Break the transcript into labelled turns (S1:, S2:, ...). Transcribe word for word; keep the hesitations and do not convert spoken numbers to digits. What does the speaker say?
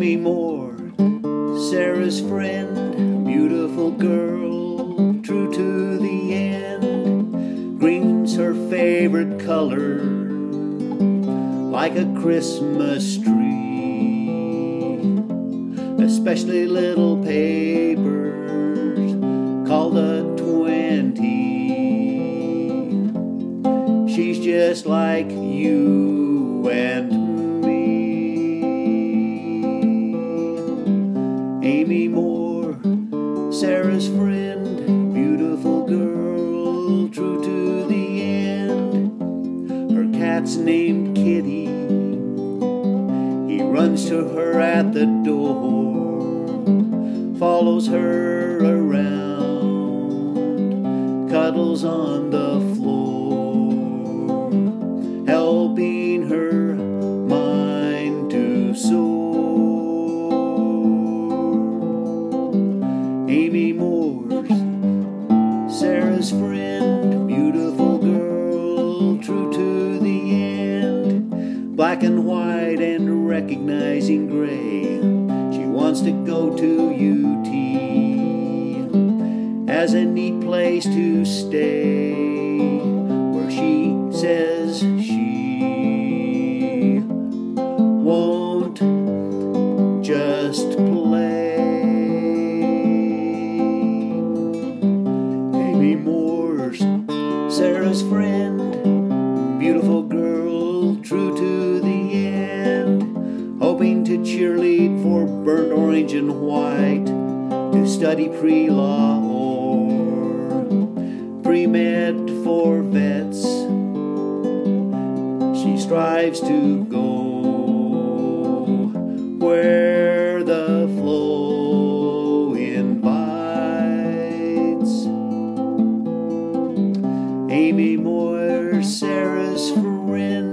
S1: Amy Moore, Sarah's friend, beautiful girl, true to the end. Green's her favorite color, like a Christmas tree. Especially little papers called a twenty. She's just like you and Amy Moore, Sarah's friend, beautiful girl, true to the end. Her cat's named Kitty. He runs to her at the door, follows her around, cuddles on the floor, helping her mind to soar. Amy Moore's Sarah's friend, beautiful girl, true to the end. Black and white and recognizing gray, she wants to go to U T as a neat place to stay, where she says she won't just play. Amy Moore's Sarah's friend, beautiful girl, true to the end, hoping to cheerlead for burnt orange and white, to study pre-law or pre-med for vets. She strives to go where the flow invites. Amy Moore, Sarah's friend,